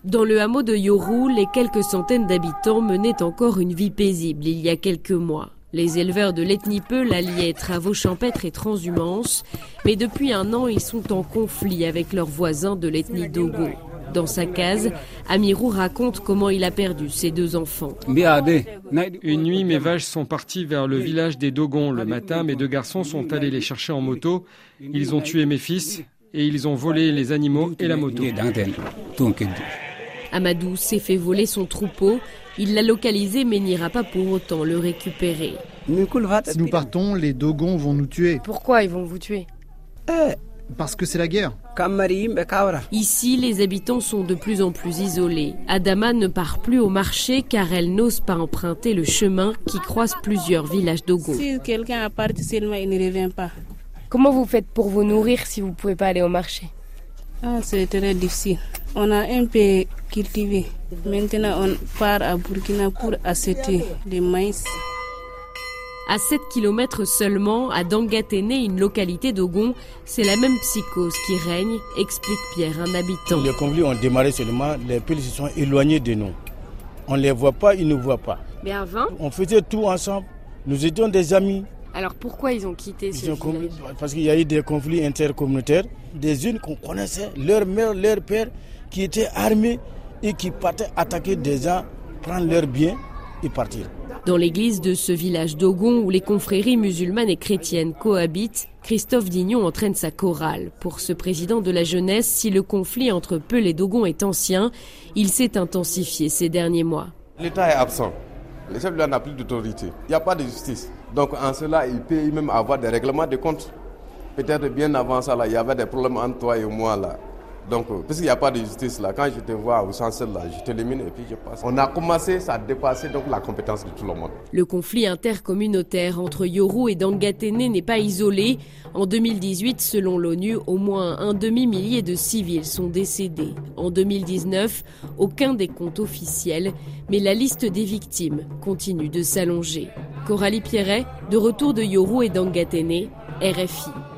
Dans le hameau de Yoro, les quelques centaines d'habitants menaient encore une vie paisible il y a quelques mois. Les éleveurs de l'ethnie Peul alliaient travaux champêtres et transhumance, mais depuis un an, ils sont en conflit avec leurs voisins de l'ethnie Dogon. Dans sa case, Amirou raconte comment il a perdu ses 2 enfants. Une nuit, mes vaches sont parties vers le village des Dogons. Le matin, mes 2 garçons sont allés les chercher en moto. Ils ont tué mes fils et ils ont volé les animaux et la moto. Amadou s'est fait voler son troupeau. Il l'a localisé mais n'ira pas pour autant le récupérer. Si nous partons, les Dogons vont nous tuer. Pourquoi ils vont vous tuer? Parce que c'est la guerre. Ici, les habitants sont de plus en plus isolés. Adama ne part plus au marché car elle n'ose pas emprunter le chemin qui croise plusieurs villages Dogon. Si quelqu'un a parti seulement, il ne revient pas. Comment vous faites pour vous nourrir si vous ne pouvez pas aller au marché? C'est très difficile. On a un peu cultivé. Maintenant, on part à Burkina pour acheter des maïs. À 7 km seulement, à Dangatene, une localité d'Ogon, c'est la même psychose qui règne, explique Pierre, un habitant. Les conflits ont démarré seulement, les peuples se sont éloignés de nous. On ne les voit pas, ils ne nous voient pas. Mais avant? On faisait tout ensemble, nous étions des amis. Alors pourquoi ils ont quitté ce village? Parce qu'il y a eu des conflits intercommunautaires, des unes qu'on connaissait, leur mère, leur père, qui étaient armés et qui partaient attaquer des gens, prendre leurs biens et partir. Dans l'église de ce village d'Ogon où les confréries musulmanes et chrétiennes cohabitent, Christophe Dignon entraîne sa chorale. Pour ce président de la jeunesse, si le conflit entre Peul et Dogon est ancien, il s'est intensifié ces derniers mois. L'État est absent. Le chef de l'État n'a plus d'autorité. Il n'y a pas de justice. Donc en cela, il peut même avoir des règlements de compte. Peut-être bien avant ça, là, il y avait des problèmes entre toi et moi. Là. Donc, puisqu'il n'y a pas de justice là, quand je te vois au chancel là, je t'élimine et puis je passe. On a commencé, ça a dépassé donc la compétence de tout le monde. Le conflit intercommunautaire entre Yoro et Dangatene n'est pas isolé. En 2018, selon l'ONU, au moins un demi-millier de civils sont décédés. En 2019, aucun décompte officiel, mais la liste des victimes continue de s'allonger. Coralie Pierret, de retour de Yoro et Dangatene, RFI.